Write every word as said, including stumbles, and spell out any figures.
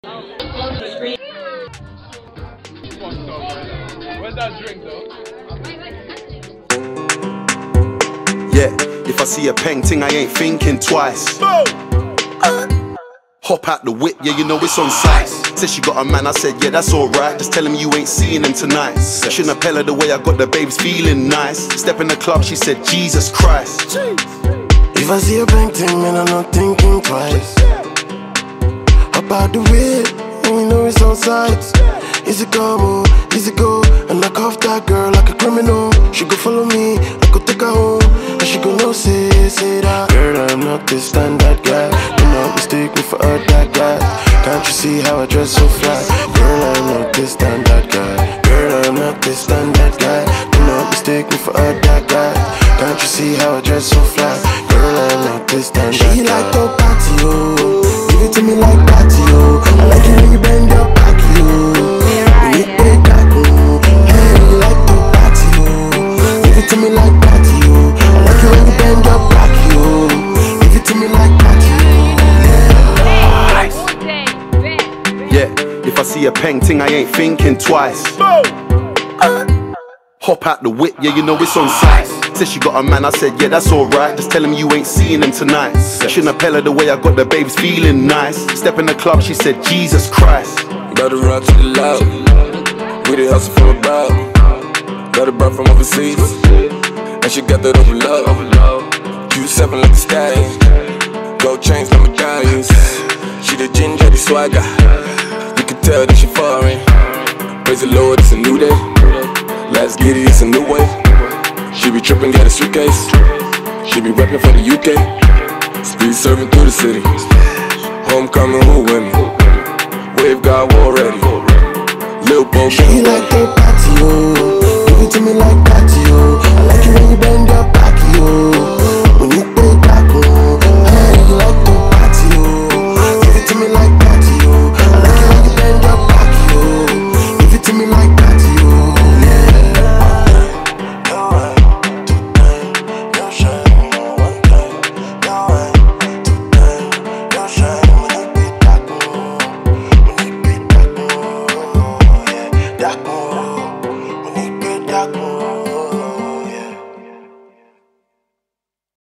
Where's that drink though? Yeah, if I see a peng ting, I ain't thinking twice. Uh, hop out the whip, yeah, you know it's on sight. Said she got a man, I said, yeah, that's alright. Just tell him you ain't seeing him tonight. Shouldn't have her the way I got the babes feeling nice. Step in the club, she said, Jesus Christ. If I see a peng ting, man, I'm not thinking twice. Hop out the whip, and you know it's on sight. Easy come, easy go, and knock off that girl like a criminal. She go follow me, I go take her home, and she go no say, say that. Girl, I'm not this standard guy. Do not mistake me for a that guy. Can't you see how I dress so fly? Girl, I'm not this standard guy. Girl, I'm not this standard guy. Do not mistake me for a that guy. Can't you see how I dress so fly? Girl, I'm not this standard guy. She like to party, oh. Give it to me like party, oh. I like it when you bend your back, yo. To me like party, yo. I like you when you bend your back, yo. Give it to me like party, yo. Yeah, if I see a peng ting, I ain't thinking twice. Uh, hop out the whip, yeah, you know it's on sight. Said she got a man, I said, yeah, that's alright. Just tell him you ain't seeing him tonight. Shouldn't have her the way I got the babes feeling nice. Step in the club, she said, Jesus Christ. Gotta run to the loud. We the hustle from above. Got a bird from overseas, and she got that overload. Q seven like a stallion, gold chains like medallions. She the ginger, the swagger. You can tell that she foreign. Praise the Lord, it's a new day. Let's get it, it's a new way. She be tripping, got a suitcase. She be rapping for the U K. Speed serving through the city. Homecoming, who with me? Wave got war ready. Lil' Bo, she like to party, oh. Give it to me like party,